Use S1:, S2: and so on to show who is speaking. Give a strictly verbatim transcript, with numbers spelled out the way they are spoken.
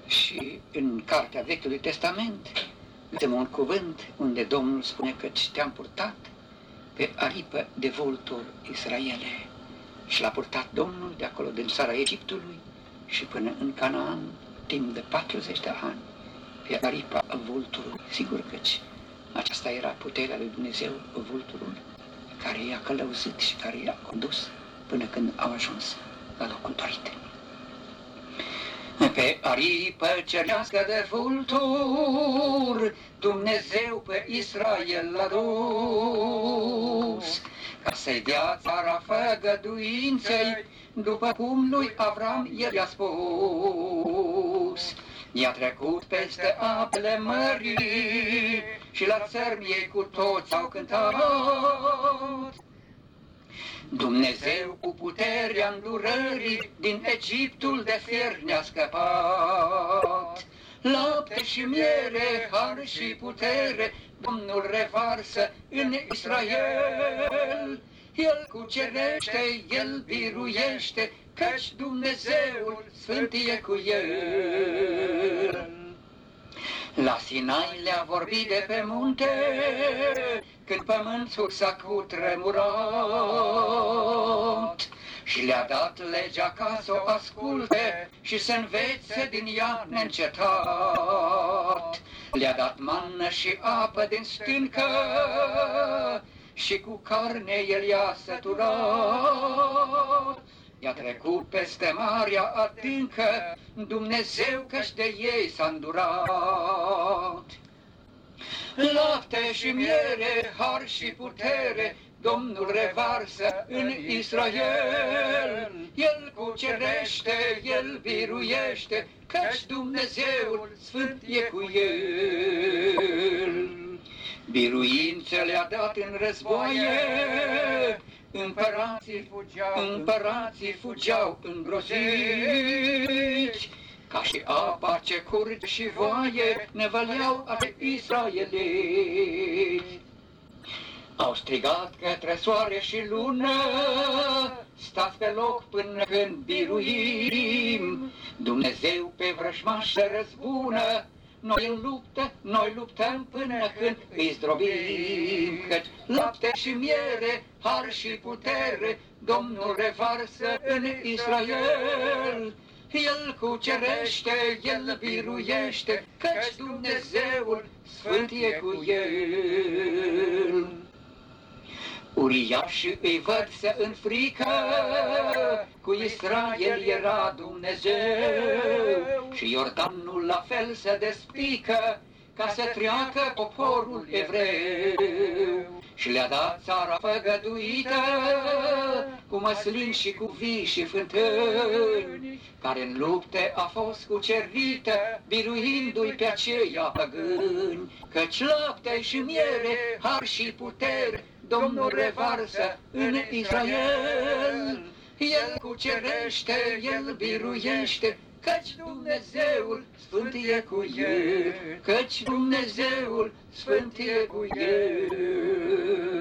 S1: Și în Cartea Vechiului Testament găsim un cuvânt unde Domnul spune că te-am purtat pe aripă de vultur Israele. Și l-a purtat Domnul de acolo, din țara Egiptului și până în Canaan, timp de patruzeci de ani, pe aripa vulturului. Sigur căci aceasta era puterea lui Dumnezeu, vulturul, care i-a călăuzit și care i-a condus până când au ajuns la locul dorit. Pe aripă cerească de vultur, Dumnezeu pe Israel l-a dus, ca să-i dea țara făgăduinței, după cum lui Avram el i-a spus. I-a trecut peste apele mării și la țărm ei cu toți au cântat. Dumnezeu cu puterea îndurării din Egiptul de fier ne-a scăpat. Lapte și miere, har și putere, Domnul revarsă în Israel. El cucerește, El biruiește, căci Dumnezeul Sfânt e cu El. La Sinai le-a vorbit de pe munte, când pământul s-a cutremurat, și le-a dat legea ca să o asculte și să învețe din ea neîncetat. Le-a dat mană și apă din stâncă și cu carne el i-a săturat. I-a trecut peste marea adâncă, Dumnezeu căci de ei s-a îndurat. Lapte și miere, har și putere, Domnul revarsă în Israel. El cucerește, El biruiește, căci Dumnezeul Sfânt e cu El. Biruință le-a dat în războaie, împărații fugeau, împărații fugeau îngroziți, ca și apa ce curge și voaie, nevăleau ale israeliți. Au strigat către soare și lună, stați pe loc până când biruim. Dumnezeu pe vrăjmași să răzbună, noi în luptă, noi luptăm până când îi zdrobim. Căci lapte și miere, har și putere, Domnul revarsă în Israel. El cucerește, El biruiește, căci Dumnezeul Sfânt e cu El. Uriașii îi văd să în frică, cu Israel era Dumnezeu, și Iordanul la fel se despică, ca să treacă poporul evreu. Și le-a dat țara făgăduită, cu măslin și cu vii și fântâni, care în lupte a fost cucerită, biruindu-i pe aceia păgâni. Căci lapte și miere, har și putere, Domnul revarsă în Israel. El cucerește, El biruiește, căci Dumnezeul Sfânt e cu El, căci Dumnezeul Sfânt e cu El.